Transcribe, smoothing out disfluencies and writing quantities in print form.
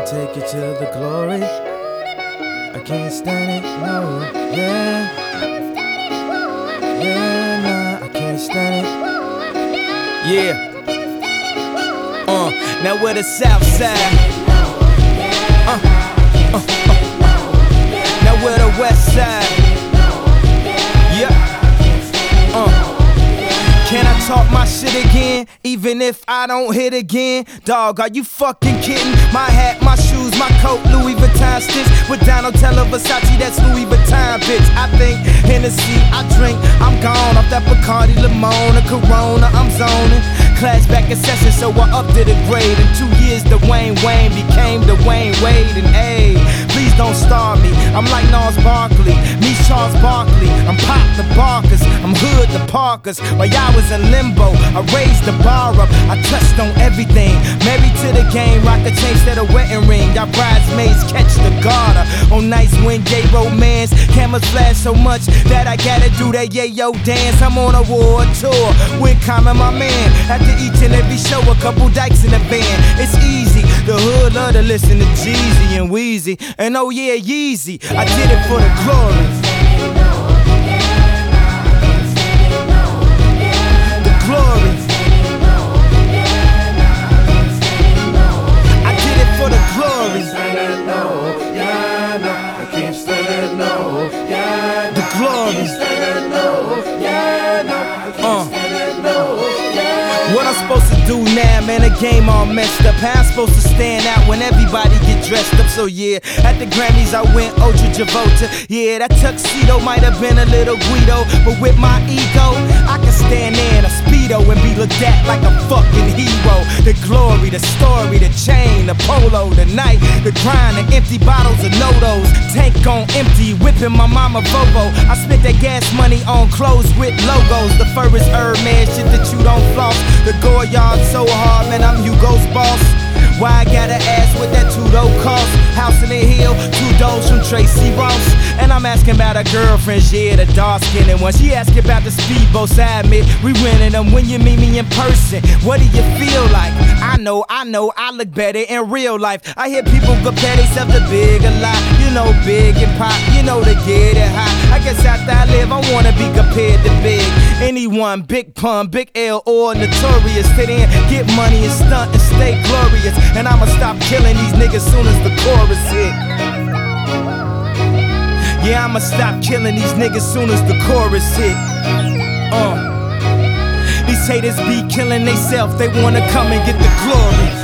take you to the glory. I can't stand it, no, yeah. Yeah, nah, I can't stand it. Yeah. Now we're the South Side. Now we're the West Side. Yeah. Can I talk my shit again, even if I don't hit again? Dog, are you fucking kidding? My hat, my shoes, my coat, Louis Vuitton stitch with Donatella Versace, that's Louis Vuitton, bitch. I think Hennessy, I drink, I'm gone off that Bacardi, Limona, Corona, I'm zoning. Class back in session, so I upped it a grade. In 2 years, Dwayne Wayne became Dwayne Wade. And ayy, please don't starve me. I'm like Nas Barkley, me Charles Barkley. I'm Pop the Barkers, I'm Hood the Parkers. While y'all was in limbo, I raised the bar up. I touched on everything. Married to the game, rock a chain instead of wedding ring. Y'all bridesmaids catch the garter. On nights when gay romance, cameras flash so much that I gotta do that yayo dance. I'm on a world tour with Common, my man. After each and every show, a couple dykes in the van. It's easy, the hood love to listen to Jeezy and Weezy. And oh yeah, Yeezy, I did it for the glory. The glory. I did it for the glory. The glory. What I'm supposed to do now, man, the game all messed up. How I'm supposed to stand out when everybody get dressed up? So yeah, at the Grammys I went Ultra Travolta. Yeah, that tuxedo might have been a little Guido, but with my ego, I can stand there in a Speedo and be looked at like a fucking hero. The glory, the story, the chain, the polo, the night, the grind, the empty bottles of No-Dos. Tank on empty, whipping my mama Volvo. I spent that gas money on clothes with logos. The fur is Hermes, shit that you don't floss. The Goyard so hard, man, I'm Hugo's boss. Why I gotta ask what that $2 cost? House in the hill, $2 from Tracy Ross. And I'm asking about her girlfriend, yeah, the dark-skinned one. She asking about the speedboats, I admit we winning them. When you meet me in person, what do you feel like? I know, I look better in real life. I hear people compare themselves to Big a lot. You know, Big and Pop, you know they get it hot. I guess after I live, I wanna be compared to Big. Anyone, Big Pun, Big L, or Notorious. Sit in, get money and stunt and stay glorious. And I'ma stop killing these niggas soon as the chorus hit. Yeah, I'ma stop killing these niggas soon as the chorus hit. These haters be killing theyself, they wanna come and get the glory.